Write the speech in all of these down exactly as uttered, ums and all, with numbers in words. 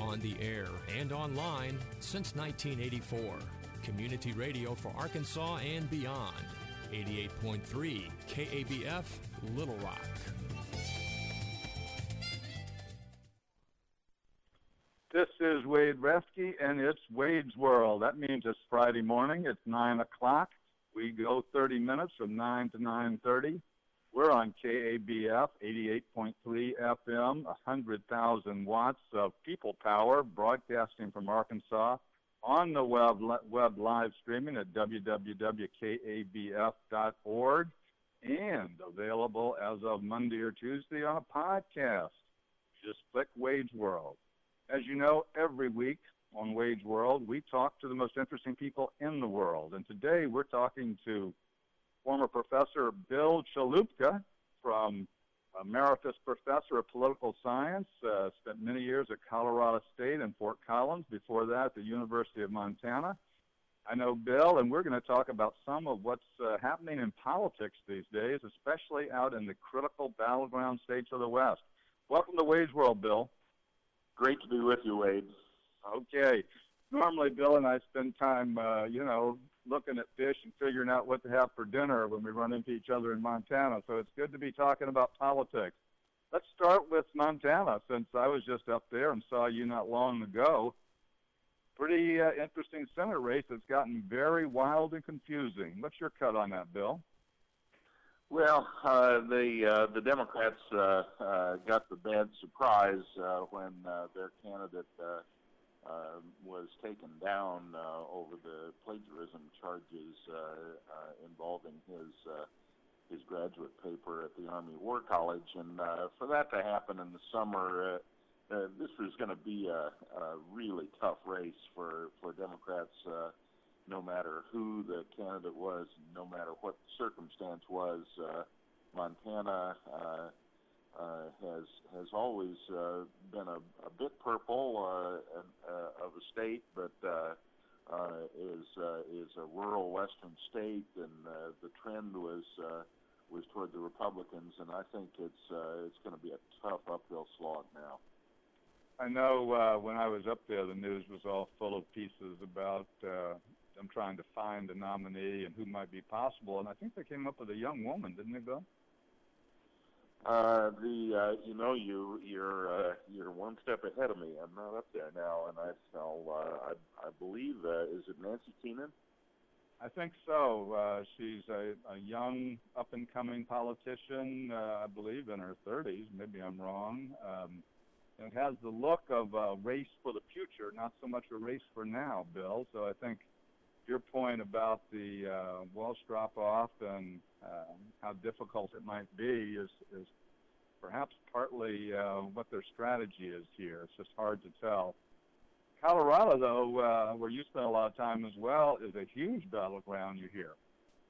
on the air and online since nineteen eighty-four. Community radio for Arkansas and beyond. eighty-eight point three K A B F, Little Rock. This is Wade Reske, and it's Wade's World. That means it's Friday morning. It's nine o'clock. We go thirty minutes from nine to nine thirty. We're on K A B F, eighty-eight point three F M, one hundred thousand watts of people power, broadcasting from Arkansas on the web, web live streaming at w w w dot k a b f dot org, and available as of Monday or Tuesday on a podcast. Just click Wade's World. As you know, every week on Wade's World, we talk to the most interesting people in the world. And today we're talking to former Professor Bill Chalupka from Emeritus Professor of Political Science, uh, spent many years at Colorado State and Fort Collins, before that at the University of Montana. I know Bill, and we're going to talk about some of what's uh, happening in politics these days, especially out in the critical battleground states of the West. Welcome to Wade's World, Bill. Great to be with you, Wade. Okay. Normally, Bill and I spend time, uh, you know, looking at fish and figuring out what to have for dinner when we run into each other in Montana. So it's good to be talking about politics. Let's start with Montana, since I was just up there and saw you not long ago. Pretty uh, interesting Senate race that's gotten very wild and confusing. What's your cut on that, Bill? Well, uh, the uh, the Democrats uh, uh, got the bad surprise uh, when uh, their candidate uh, uh, was taken down uh, over the plagiarism charges uh, uh, involving his uh, his graduate paper at the Army War College, and uh, for that to happen in the summer, uh, uh, this was going to be a, a really tough race for for Democrats. Uh, No matter who the candidate was, no matter what the circumstance was, uh, Montana uh, uh, has has always uh, been a, a bit purple uh, uh, of a state, but uh, uh, is uh, is a rural western state, and uh, the trend was uh, was toward the Republicans, and I think it's uh, it's going to be a tough uphill slog now. I know uh, when I was up there, the news was all full of pieces about Uh, I'm trying to find a nominee and who might be possible, and I think they came up with a young woman, didn't they, Bill? Uh, the uh, you know you you're uh, you're one step ahead of me. I'm not up there now, and I I'll, uh, I I believe uh, is it Nancy Keenan? I think so. Uh, she's a, a young up and coming politician, uh, I believe in her thirties. Maybe I'm wrong. Um, it has the look of a race for the future, not so much a race for now, Bill. So I think your point about the uh, Welsh drop-off and uh, how difficult it might be is, is perhaps partly uh, what their strategy is here. It's just hard to tell. Colorado, though, uh, where you spent a lot of time as well, is a huge battleground, you hear.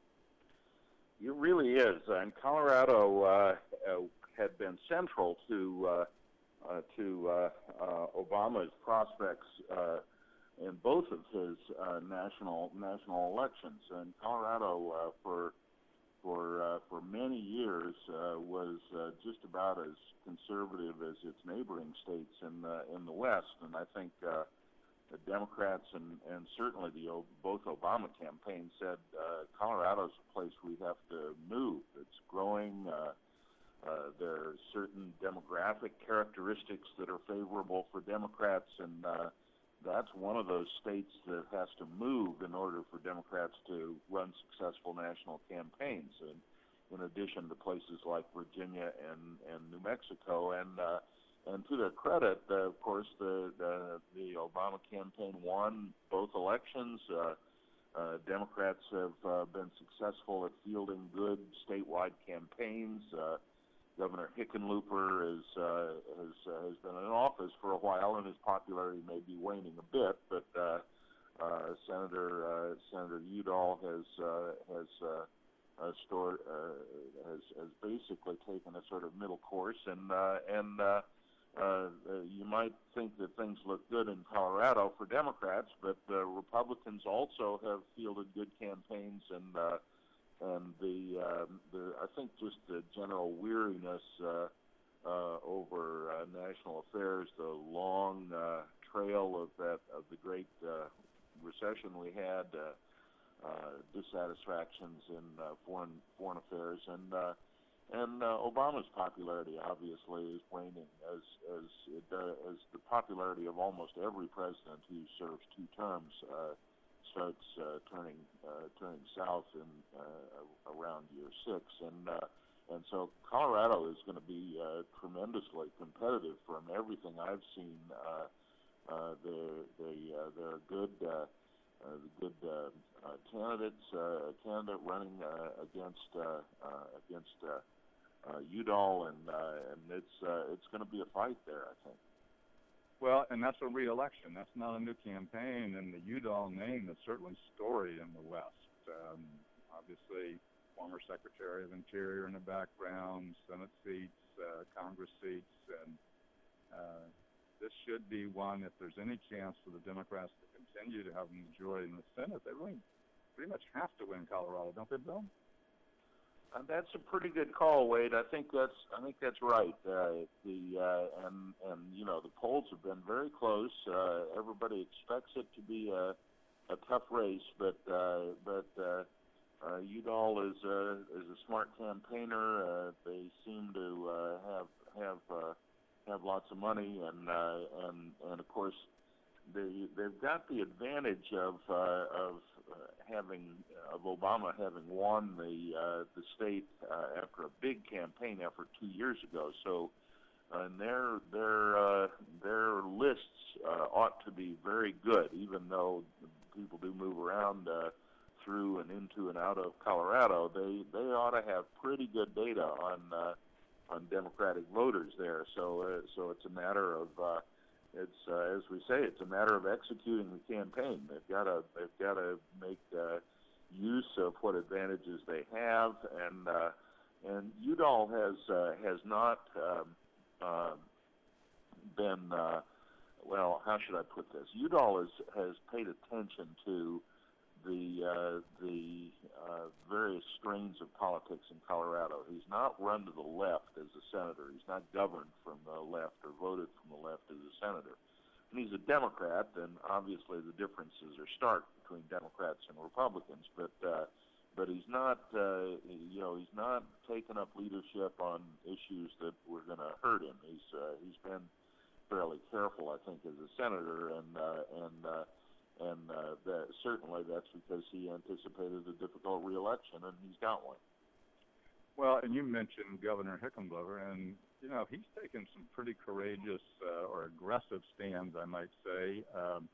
It really is. And Colorado uh, uh, had been central to uh, uh, to uh, uh, Obama's prospects uh, in both of his uh, national national elections. And Colorado, uh, for for uh, for many years, uh, was uh, just about as conservative as its neighboring states in the in the West. And I think uh, the Democrats and, and certainly the both Obama campaigns said uh, Colorado's a place we have to move. It's growing. Uh, uh, there are certain demographic characteristics that are favorable for Democrats, and uh, that's one of those states that has to move in order for Democrats to run successful national campaigns, and in addition to places like Virginia and, and New Mexico. And uh, and to their credit, uh, of course, the, the the Obama campaign won both elections. Uh, uh, Democrats have uh, been successful at fielding good statewide campaigns. Uh, Governor Hickenlooper is, uh, has uh, has been in office for a while, and his popularity may be waning a bit. But uh, uh, Senator uh, Senator Udall has uh, has uh, uh, stored, uh, has has basically taken a sort of middle course, and uh, and uh, uh, you might think that things look good in Colorado for Democrats, but uh, Republicans also have fielded good campaigns, and uh, and the, uh, the I think just the general weariness uh, uh, over uh, national affairs, the long uh, betrayal of that of the great uh, recession we had, uh, uh, dissatisfactions in uh, foreign foreign affairs, and uh, and uh, Obama's popularity obviously is waning as as it, uh, as the popularity of almost every president who serves two terms uh, starts uh, turning uh, turning south in uh, around year six, and uh, and so Colorado is going to be uh, tremendously competitive from everything I've seen. Uh, uh, they're they uh, they're good. Uh, Uh, the good uh, uh, candidates, uh, candidate running uh, against uh, uh, against uh, uh, Udall, and uh, and it's uh, it's going to be a fight there, I think. Well, and that's a re-election. That's not a new campaign, and the Udall name is certainly storied in the West. Um, obviously, former Secretary of Interior in the background, Senate seats, uh, Congress seats, and uh, this should be one, if there's any chance for the Democrats to continue to have a majority in the Senate, they really pretty much have to win Colorado, don't they, Bill? Uh, that's a pretty good call, Wade. I think that's I think that's right. Uh, the uh, and and you know the polls have been very close. Uh, everybody expects it to be a, a tough race, but uh, but uh, uh, Udall is a is a smart campaigner. Uh, they seem to uh, have have uh, have lots of money, and uh, and and of course they they've got the advantage of uh, of uh, having of Obama having won the uh, the state uh, after a big campaign effort two years ago. So, uh, and their their uh, their lists uh, ought to be very good, even though people do move around uh, through and into and out of Colorado. They they ought to have pretty good data on. Uh, on Democratic voters there, so uh, so it's a matter of uh, it's uh, as we say, it's a matter of executing the campaign. They've got to they've got to make uh, use of what advantages they have, and uh, and Udall has uh, has not um, uh, been uh, well. How should I put this? Udall has has paid attention to the uh, the uh, various strains of politics in Colorado. He's not run to the left as a senator. He's not governed from the left or voted from the left as a senator. And he's a Democrat, and obviously the differences are stark between Democrats and Republicans. But uh, but he's not uh, you know he's not taken up leadership on issues that were going to hurt him. He's uh, he's been fairly careful, I think, as a senator, and uh, and uh, And uh, that, certainly that's because he anticipated a difficult reelection, and he's got one. Well, and you mentioned Governor Hickenlooper, and, you know, he's taken some pretty courageous uh, or aggressive stands, I might say. Um,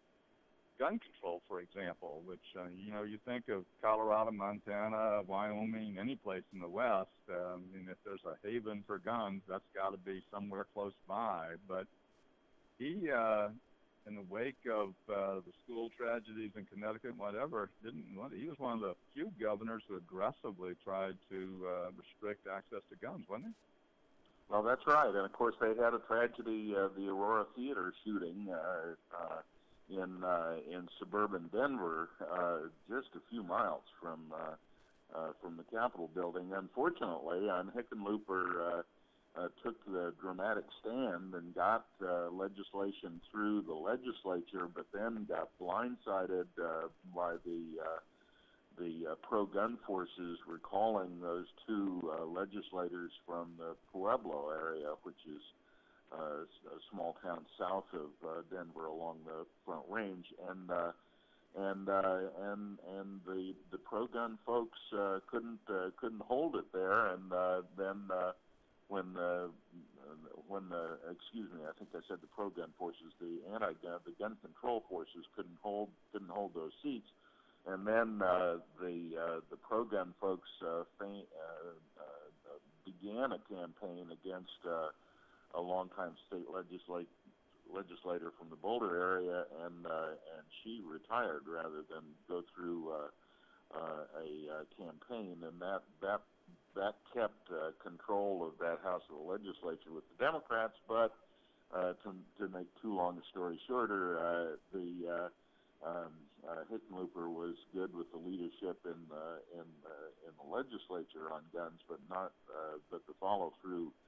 gun control, for example, which, uh, you know, you think of Colorado, Montana, Wyoming, any place in the West, um, and if there's a haven for guns, that's got to be somewhere close by. But he... Uh, in the wake of uh, the school tragedies in Connecticut and whatever, didn't he was one of the few governors who aggressively tried to uh, restrict access to guns, wasn't he? Well, that's right. And, of course, they had a tragedy, uh, the Aurora Theater shooting uh, uh, in uh, in suburban Denver, uh, just a few miles from uh, uh, from the Capitol building. Unfortunately, on Hickenlooper uh, Uh, took the dramatic stand and got uh, legislation through the legislature, but then got blindsided uh, by the uh, the uh, pro-gun forces recalling those two uh, legislators from the Pueblo area, which is uh, a small town south of uh, Denver along the Front Range, and uh, and uh, and and the the pro-gun folks uh, couldn't uh, couldn't hold it there, and uh, then. Uh, When the when the excuse me, I think I said the pro-gun forces, the anti-gun, the gun control forces couldn't hold couldn't hold those seats, and then uh, the uh, the pro-gun folks uh, faint, uh, uh, began a campaign against uh, a longtime state legislate, legislator from the Boulder area, and uh, and she retired rather than go through uh, uh, a uh, campaign, and that that. That kept uh, control of that house of the legislature with the Democrats, but uh, to, to make too long a story shorter, uh, the uh, um, uh, Hickenlooper was good with the leadership in uh, in uh, in the legislature on guns, but not uh, but the follow through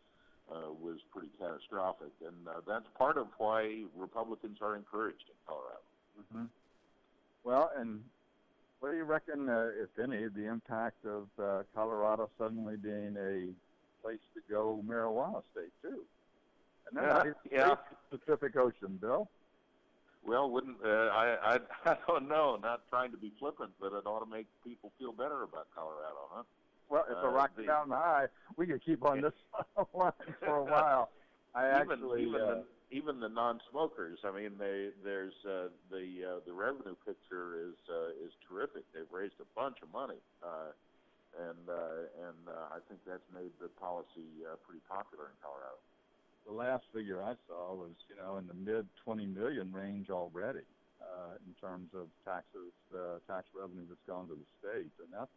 uh, was pretty catastrophic, and uh, that's part of why Republicans are encouraged in Colorado. Mm-hmm. Well, and what do you reckon, uh, if any, the impact of uh, Colorado suddenly being a place to go marijuana state too? And then Yeah, yeah. Pacific Ocean, Bill. Well, wouldn't uh, I, I? I don't know. Not trying to be flippant, but it ought to make people feel better about Colorado, huh? Well, it's a uh, Rocky the, Mountain High. We could keep on this line for a while. I even, actually even uh, the even the non-smokers. I mean, they there's uh, the uh, the revenue picture is uh, is terrific. They've raised a bunch of money, uh, and uh, and uh, I think that's made the policy uh, pretty popular in Colorado. The last figure I saw was, you know, in the mid twenty million range already uh, in terms of taxes, uh, tax revenue that's gone to the state, and that's,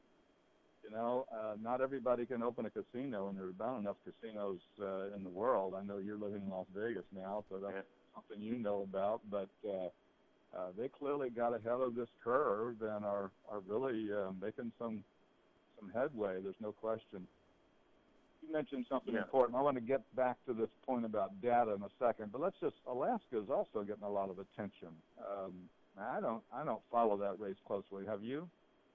you know, uh, not everybody can open a casino, and there are about enough casinos uh, in the world. I know you're living in Las Vegas now, so that's Yeah. something you know about, but uh, uh, they clearly got ahead of this curve and are are really uh, making some some headway. There's no question. You mentioned something Yeah. important. I want to get back to this point about data in a second, but let's just, Alaska is also getting a lot of attention. Um, I don't, I don't follow that race closely. Have you?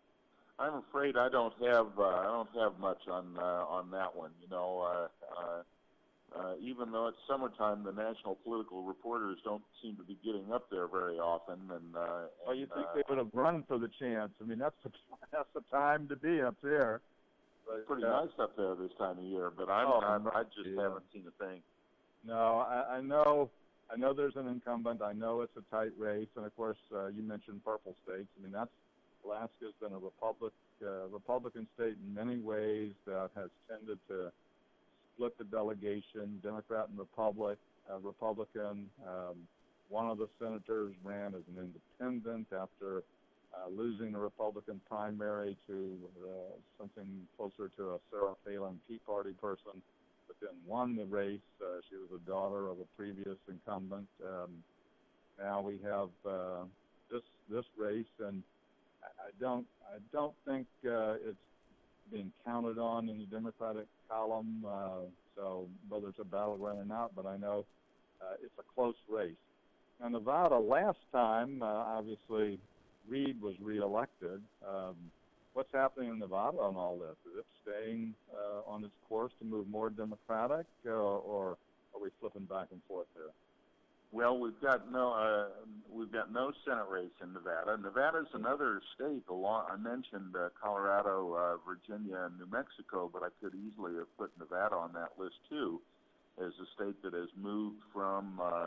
I'm afraid I don't have uh, I don't have much on uh, on that one. You know, uh, uh, uh, even though it's summertime, the national political reporters don't seem to be getting up there very often. And uh, Well, you and, think uh, they would have run for the chance? I mean, that's the, that's the time to be up there. It's pretty uh, nice up there this time of year, but I'm Oh, not. I just yeah. haven't seen a thing. No, I, I know. I know there's an incumbent. I know it's a tight race, and of course, uh, you mentioned purple states. I mean, that's Alaska's been a republic, uh, Republican state in many ways that has tended to split the delegation, Democrat and Republic, uh, Republican. Um, one of the senators ran as an independent after uh, losing the Republican primary to uh, something closer to a Sarah Palin Tea Party person, but then won the race. Uh, she was a daughter of a previous incumbent. Um, now we have uh, this this race, and I, I don't I don't think uh, it's being counted on in the Democratic column. Uh, so whether it's a battleground or not, but I know uh, it's a close race. Now Nevada last time, uh, obviously, Reed was reelected. Um, what's happening in Nevada on all this? Is it staying uh, on its course to move more Democratic, uh, or are we flipping back and forth there? Well, we've got no uh, we've got no Senate race in Nevada. Nevada's another state. Along, I mentioned uh, Colorado, uh, Virginia, and New Mexico, but I could easily have put Nevada on that list too, as a state that has moved from. Uh,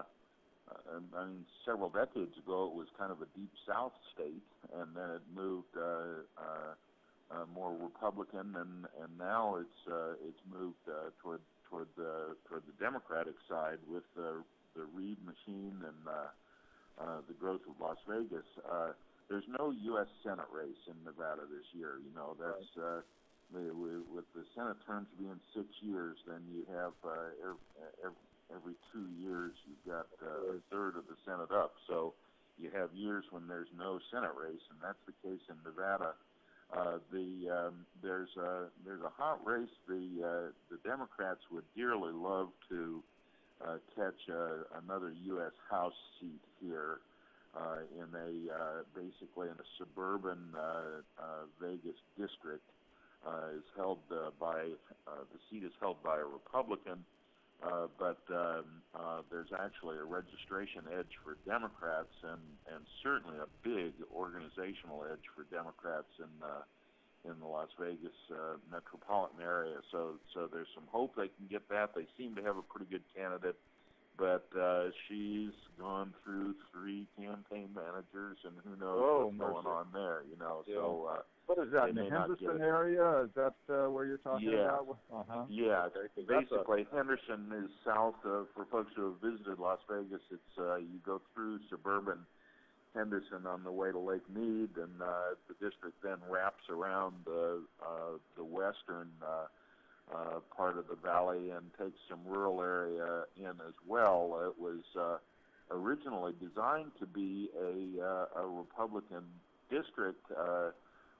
I mean, several decades ago, it was kind of a deep South state, and then it moved uh, uh, uh, more Republican, and, and now it's uh, it's moved uh, toward toward the toward the Democratic side with the the Reed machine and uh, uh, the growth of Las Vegas. Uh, there's no U S Senate race in Nevada this year. You know, that's uh, the, with the Senate terms being six years, then you have uh, every, every Every two years, you've got uh, a third of the Senate up. So you have years when there's no Senate race, and that's the case in Nevada. Uh, the um, there's a there's a hot race. The uh, the Democrats would dearly love to uh, catch uh, another U S House seat here uh, in a uh, basically in a suburban uh, uh, Vegas district. Uh, is held uh, by uh, the seat is held by a Republican. Uh, but um, uh, there's actually a registration edge for Democrats, and, and certainly a big organizational edge for Democrats in uh, in the Las Vegas uh, metropolitan area. So so there's some hope they can get that. They seem to have a pretty good candidate, but uh, she's gone through three campaign managers, and who knows oh, what's mercy. going on there. You know, Yeah. so. Uh, What is that, in They the may not Henderson get it. area? Is that uh, where you're talking Yeah. about? Uh-huh. Yeah, Okay, 'cause that's a- basically Henderson is south of, for folks who have visited Las Vegas, it's uh, you go through suburban Henderson on the way to Lake Mead, and uh, the district then wraps around the, uh, the western uh, uh, part of the valley and takes some rural area in as well. It was uh, originally designed to be a, uh, a Republican district, uh,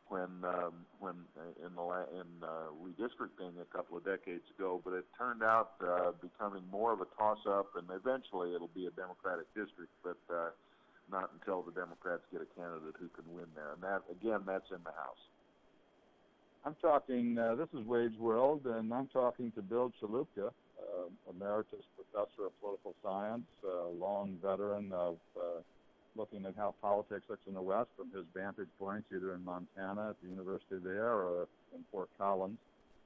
when um, when uh, in the la- in uh, redistricting a couple of decades ago, but it turned out uh, becoming more of a toss-up, and eventually it'll be a Democratic district, but uh, not until the Democrats get a candidate who can win there. And that, again, that's in the House. I'm talking, uh, this is Wade's World, and I'm talking to Bill Chalupka, uh, emeritus professor of political science, uh, long veteran of uh, looking at how politics looks in the West from his vantage points, either in Montana at the university there or in Fort Collins.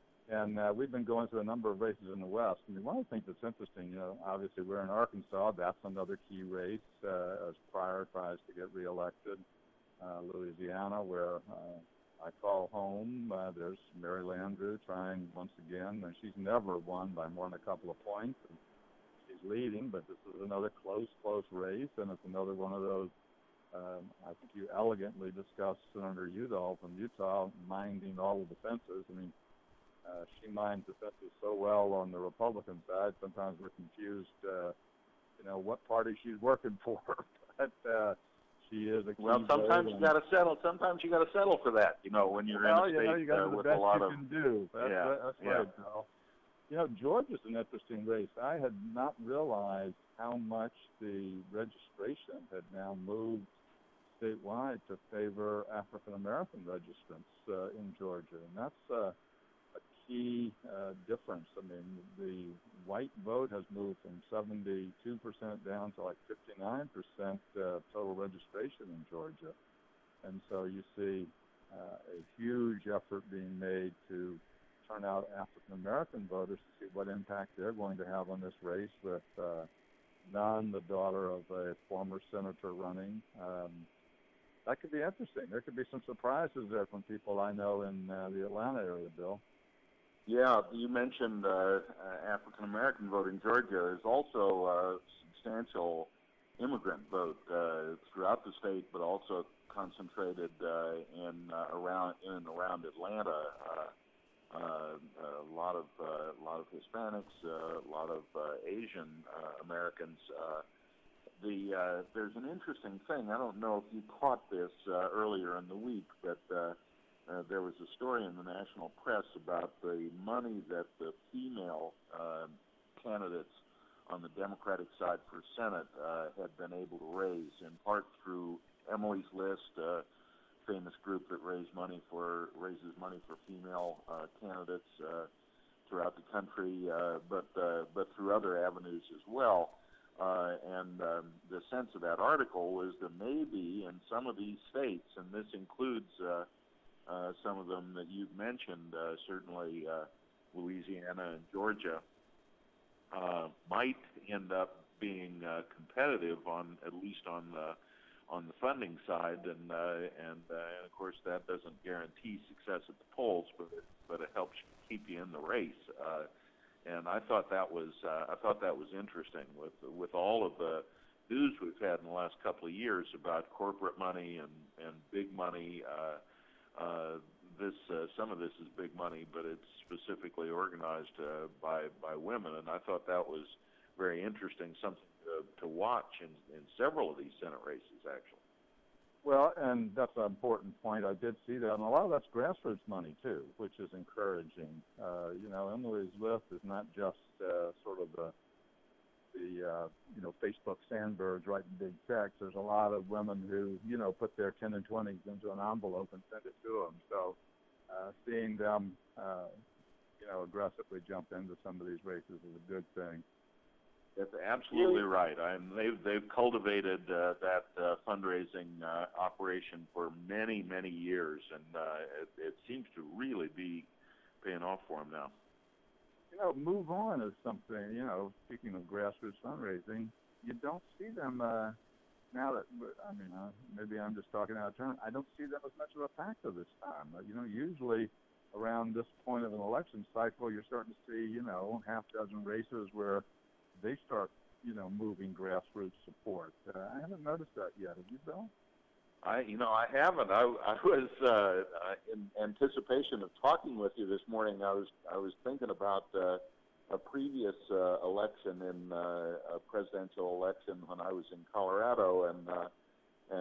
And uh, we've been going through a number of races in the West. I mean, one of the things that's interesting, you know, obviously we're in Arkansas. That's another key race uh, as Pryor tries to get reelected. Uh, Louisiana, where uh, I call home, uh, there's Mary Landrieu trying once again, and she's never won by more than a couple of points. And she's leading, but this is another close, close race, and it's another one of those, um, I think you elegantly discussed Senator Udall from Utah minding all of the fences. I mean, uh, she minds the fences so well on the Republican side, sometimes we're confused, uh, you know, what party she's working for. but uh, she is a key Well, sometimes you got to settle. Sometimes you got to settle for that. You know, when you're well, in a you state know, you got uh, the with best a lot you of. can do. That's, yeah, that's yeah. right, Bill. You know, Georgia's an interesting race. I had not realized how much the registration had now moved statewide to favor African American registrants uh, in Georgia, and that's uh, a key uh, difference. I mean, the white vote has moved from seventy-two percent down to like fifty-nine percent uh, total registration in Georgia, and so you see uh, a huge effort being made to turn out African American voters to see what impact they're going to have on this race with uh, Nunn, the daughter of a former senator, running. Um, that could be interesting. There could be some surprises there from people I know in uh, the Atlanta area, Bill. Yeah, you mentioned uh, uh, African American vote in Georgia. There's also a substantial immigrant vote uh, throughout the state, but also concentrated uh, in uh, around in and around Atlanta. Uh, Uh, a lot of uh, a lot of Hispanics, uh, a lot of uh, Asian uh, Americans. Uh, the uh, there's an interesting thing. I don't know if you caught this uh, earlier in the week, but uh, uh, there was a story in the national press about the money that the female uh, candidates on the Democratic side for Senate uh, had been able to raise, in part through Emily's List. Uh, famous group that raise money for raises money for female uh, candidates uh, throughout the country, uh, but uh, but through other avenues as well. Uh, and um, the sense of that article was that maybe in some of these states, and this includes uh, uh, some of them that you've mentioned, uh, certainly uh, Louisiana and Georgia, uh, might end up being uh, competitive on at least on the on the funding side, and uh, and, uh, and of course that doesn't guarantee success at the polls, but it, but it helps keep you in the race. Uh, and I thought that was uh, I thought that was interesting with with all of the news we've had in the last couple of years about corporate money and and big money. Uh, uh, this uh, some of this is big money, but it's specifically organized uh, by by women, and I thought that was very interesting. Something To, to watch in, in several of these Senate races, actually. Well, and that's an important point. I did see that, and a lot of that's grassroots money too, which is encouraging. Uh, you know, Emily's List is not just uh, sort of the the uh, you know Facebook sandbirds writing big checks. There's a lot of women who you know put their ten and twenties into an envelope and send it to them. So uh, seeing them uh, you know aggressively jump into some of these races is a good thing. That's absolutely right. I mean, they've they've cultivated uh, that uh, fundraising uh, operation for many many years, and uh, it, it seems to really be paying off for them now. You know, Move On is something. You know, speaking of grassroots fundraising, you don't see them uh, now. That I mean, uh, maybe I'm just talking out of turn. I don't see them as much of a factor this time. Uh, you know, usually around this point of an election cycle, you're starting to see you know half dozen races where they start, you know, moving grassroots support. Uh, I haven't noticed that yet. Have you, Bill? I, you know, I haven't. I, I was uh, in anticipation of talking with you this morning. I was, I was thinking about uh, a previous uh, election in uh, a presidential election when I was in Colorado, and uh, and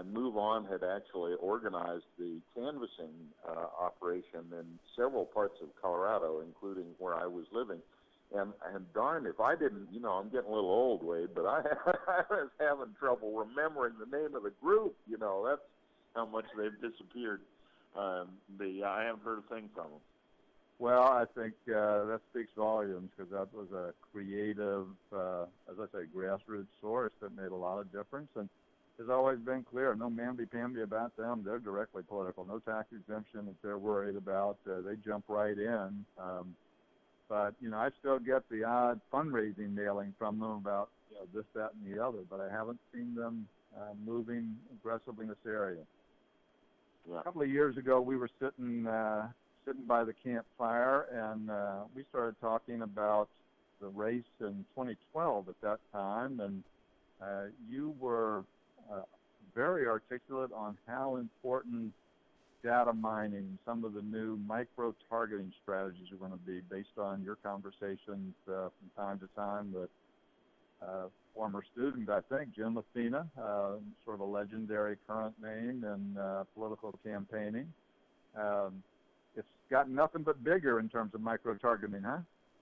and Move On had actually organized the canvassing uh, operation in several parts of Colorado, including where I was living. And, and darn, if I didn't, you know, I'm getting a little old, Wade, but I, I was having trouble remembering the name of the group. You know, that's how much they've disappeared. Um, the I haven't heard a thing from them. Well, I think uh, that speaks volumes, because that was a creative, uh, as I say, grassroots source that made a lot of difference. And it's always been clear, no mamby-pamby about them. They're directly political. No tax exemption that they're worried about. Uh, they jump right in. Um, but, you know, I still get the odd fundraising mailing from them about, you know, this, that, and the other, but I haven't seen them uh, moving aggressively in this area. Yeah. A couple of years ago, we were sitting uh, sitting by the campfire, and uh, we started talking about the race in twenty twelve at that time, and uh, you were uh, very articulate on how important data mining, some of the new micro-targeting strategies are going to be based on your conversations uh, from time to time with uh, former student, I think, Jim Lafina, uh, sort of a legendary current name in uh, political campaigning. Um, it's gotten nothing but bigger in terms of micro-targeting, huh?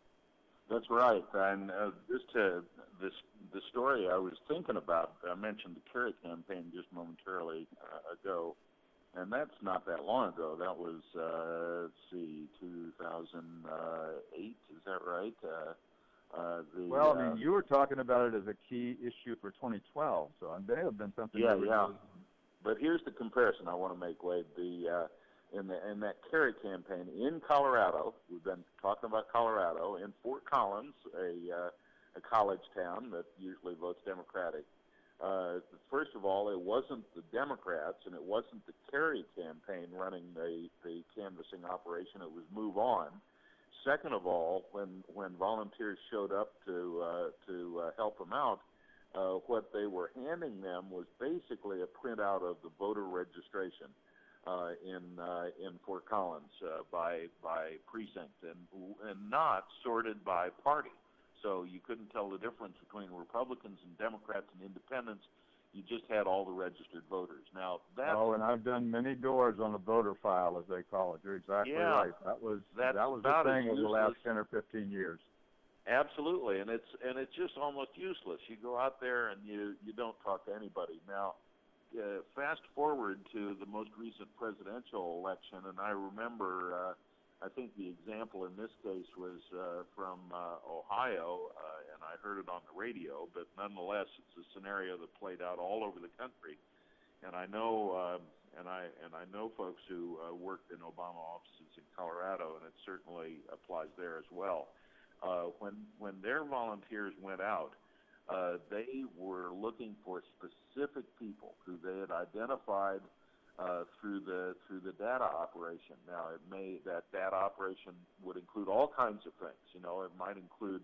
That's right. And uh, just to, this the story I was thinking about, I mentioned the Kerry campaign just momentarily uh, ago, and that's not that long ago. That was, uh, let's see, two thousand eight, is that right? Uh, Uh, the, well, I mean, uh, you were talking about it as a key issue for twenty twelve, so it may have been something. Yeah, that yeah. Was... But here's the comparison I want to make, Wade. The uh, in the in that Kerry campaign in Colorado, we've been talking about Colorado, in Fort Collins, a uh, a college town that usually votes Democratic. Uh, first of all, it wasn't the Democrats and it wasn't the Kerry campaign running the the canvassing operation. It was Move On. Second of all, when when volunteers showed up to uh, to uh, help them out, uh, what they were handing them was basically a printout of the voter registration uh, in uh, in Fort Collins uh, by by precinct and and not sorted by party. So you couldn't tell the difference between Republicans and Democrats and Independents. You just had all the registered voters. Now that oh, and I've done many doors on a voter file, as they call it. You're exactly yeah, right. That was that was the about thing over the last ten or fifteen years. Absolutely, and it's and it's just almost useless. You go out there and you you don't talk to anybody. Now, uh, fast forward to the most recent presidential election, and I remember. Uh, I think the example in this case was uh, from uh, Ohio, uh, and I heard it on the radio, but nonetheless, it's a scenario that played out all over the country. And I know, uh, and I and I know folks who uh, worked in Obama offices in Colorado, and it certainly applies there as well. Uh, when when their volunteers went out, uh, they were looking for specific people who they had identified. Uh, through the through the data operation. Now, it may that data operation would include all kinds of things. You know, it might include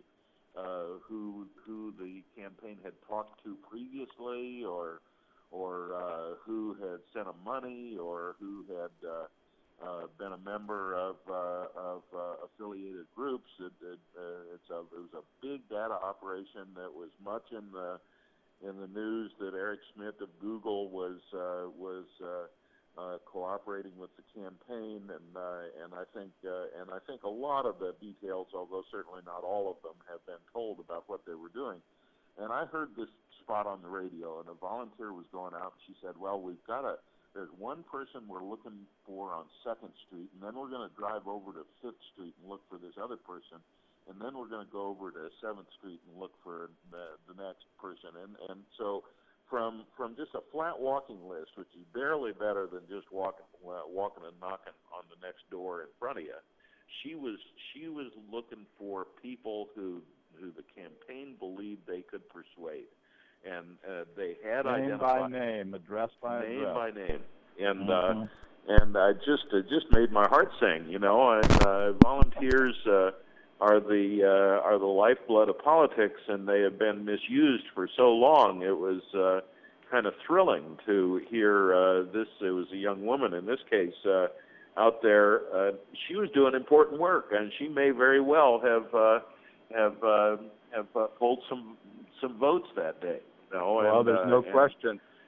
uh, who who the campaign had talked to previously, or or uh, who had sent them money, or who had uh, uh, been a member of uh, of uh, affiliated groups. It, it, uh, it's a it was a big data operation that was much in the in the news that Eric Schmidt of Google was uh, was uh, uh, cooperating with the campaign, and uh, and I think uh, and I think a lot of the details, although certainly not all of them, have been told about what they were doing. And I heard this spot on the radio, and a volunteer was going out, and she said, "Well, we've got a there's one person we're looking for on Second Street, and then we're going to drive over to Fifth Street and look for this other person." And then we're going to go over to seventh Street and look for the, the next person. And and so from from just a flat walking list, which is barely better than just walking uh, walking and knocking on the next door in front of you, she was she was looking for people who who the campaign believed they could persuade, and uh, they had name identified by name, address by name address. by name, and. Mm-hmm. Uh, and I just it just made my heart sing, you know. And uh, volunteers uh, are the uh, are the lifeblood of politics, and they have been misused for so long. It was uh, kind of thrilling to hear uh, this. It was a young woman in this case uh, out there. Uh, she was doing important work, and she may very well have uh, have uh, have uh, pulled some some votes that day. You know? Well, and, there's uh, no and, question.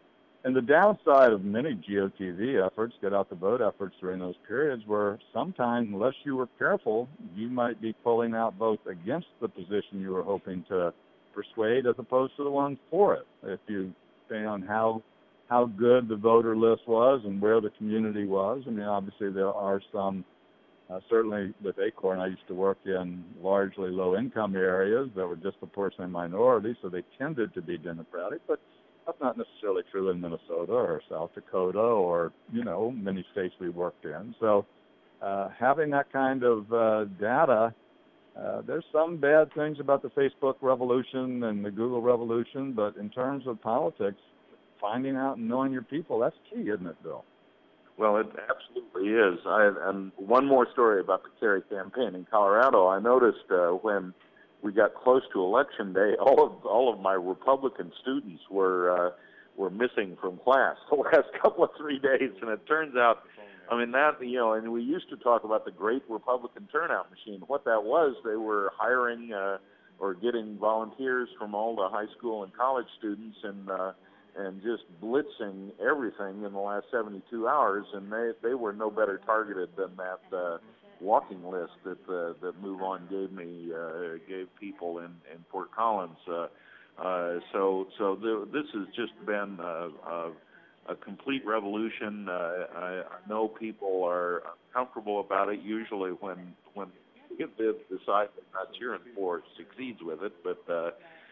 And the downside of many G O T V efforts, get out the vote efforts during those periods, were sometimes, unless you were careful, you might be pulling out votes against the position you were hoping to persuade as opposed to the ones for it. If you stay on how how good the voter list was and where the community was. I mean, obviously there are some, uh, certainly with Acorn, I used to work in largely low-income areas that were disproportionately minority, so they tended to be Democratic, but that's not necessarily true in Minnesota or South Dakota or, you know, many states we worked in. So uh, having that kind of uh, data, uh, there's some bad things about the Facebook revolution and the Google revolution, but in terms of politics, finding out and knowing your people, that's key, isn't it, Bill? Well, it absolutely is. I, and one more story about the Kerry campaign in Colorado. I noticed uh, when we got close to Election Day, all of all of my Republican students were uh, were missing from class the last couple of three days, and it turns out, I mean, that, you know, and we used to talk about the great Republican turnout machine. What that was, they were hiring uh, or getting volunteers from all the high school and college students and uh, and just blitzing everything in the last seventy-two hours, and they they were no better targeted than that uh, walking list that uh, that Move On gave me uh, gave people in, in Fort Collins. Uh, uh, so so the, this has just been a, a, a complete revolution. Uh, I, I know people are comfortable about it usually when when the side they're not cheering for succeeds with it, but. Uh,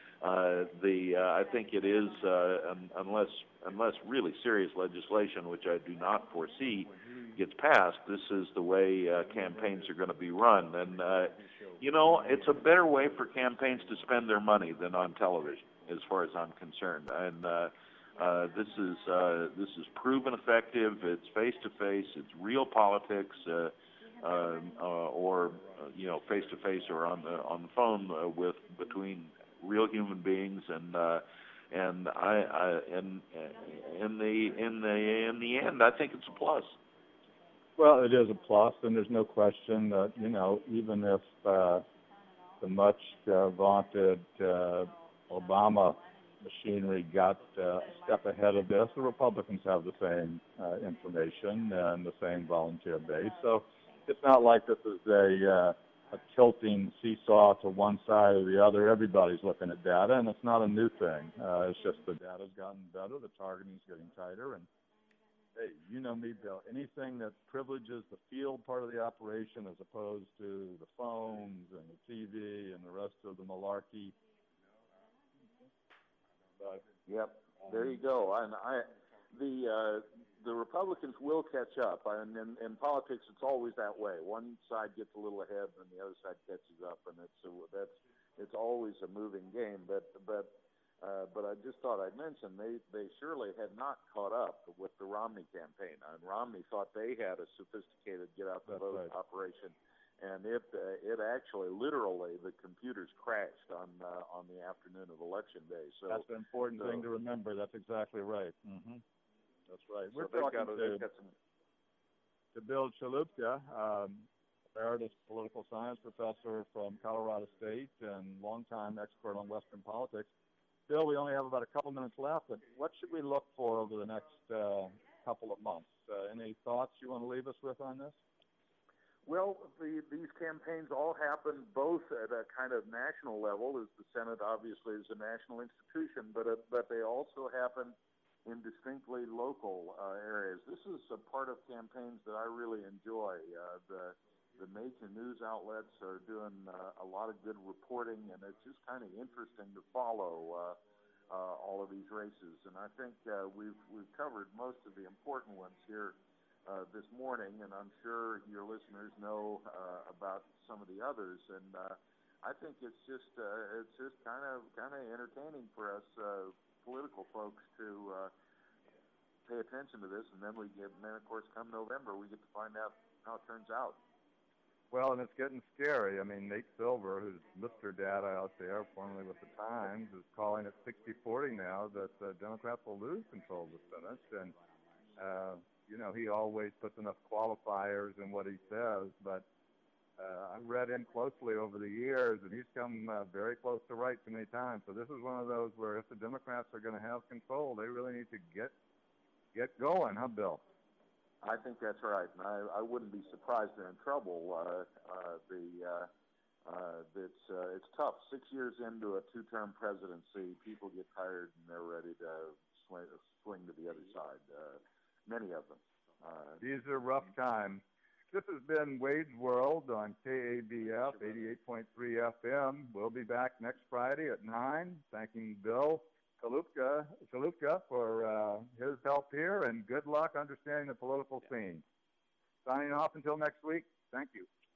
Uh, the uh, I think it is uh, un- unless unless really serious legislation, which I do not foresee, gets passed. This is the way uh, campaigns are going to be run, and uh, you know it's a better way for campaigns to spend their money than on television, as far as I'm concerned. And uh, uh, this is uh, this is proven effective. It's face to face. It's real politics, uh, uh, uh, or uh, you know face to face or on the on the phone uh, with between. Real human beings, and uh, and I, I in in the in the in the end, I think it's a plus. Well, it is a plus, and there's no question that, you know, even if uh, the much uh, vaunted uh, Obama machinery got uh, a step ahead of this, the Republicans have the same uh, information and the same volunteer base, so it's not like this is a uh, a tilting seesaw to one side or the other. Everybody's looking at data, and it's not a new thing. Uh, it's just the data's gotten better, the targeting's getting tighter, and hey, you know me, Bill, anything that privileges the field part of the operation as opposed to the phones and the T V and the rest of the malarkey. But, yep, there you go. And I, the uh, the Republicans will catch up. And in, in politics, it's always that way. One side gets a little ahead, and the other side catches up, and it's a, that's it's always a moving game. But but uh, but I just thought I'd mention they they surely had not caught up with the Romney campaign. And Romney thought they had a sophisticated get out the vote right. operation, and it uh, it actually literally the computers crashed on uh, on the afternoon of Election Day. So that's an important so, thing to remember. That's exactly right. Mm-hmm. That's right. We're so talking got, to, some... to Bill Chalupka, um, emeritus political science professor from Colorado State and longtime expert on Western politics. Bill, we only have about a couple minutes left, but what should we look for over the next uh, couple of months? Uh, any thoughts you want to leave us with on this? Well, the, these campaigns all happen both at a kind of national level, as the Senate obviously is a national institution, but uh, but they also happen in distinctly local uh, areas. This is a part of campaigns that I really enjoy. Uh, the the major news outlets are doing uh, a lot of good reporting, and it's just kind of interesting to follow uh, uh, all of these races. And I think uh, we've we've covered most of the important ones here uh, this morning, and I'm sure your listeners know uh, about some of the others. And uh, I think it's just uh, it's just kind of kind of entertaining for us uh, political folks to uh, pay attention to this, and then we get, and then of course come November we get to find out how it turns out. Well, and it's getting scary. I mean, Nate Silver, who's Mister Data out there, formerly with the Times, is calling it sixty forty now that uh, Democrats will lose control of the Senate, and uh, you know he always puts enough qualifiers in what he says, but Uh, I've read him closely over the years, and he's come uh, very close to right too many times. So this is one of those where if the Democrats are going to have control, they really need to get get going, huh, Bill? I think that's right, and I, I wouldn't be surprised they're in trouble. Uh, uh, the uh, uh, it's uh, it's tough. Six years into a two-term presidency, people get tired and they're ready to swing, swing to the other side. Uh, many of them. Uh, These are rough times. This has been Wade's World on K A B F eighty-eight point three F M. We'll be back next Friday at nine. Thanking Bill Kalupka, Kalupka for uh, his help here, and good luck understanding the political scene. Signing off until next week. Thank you.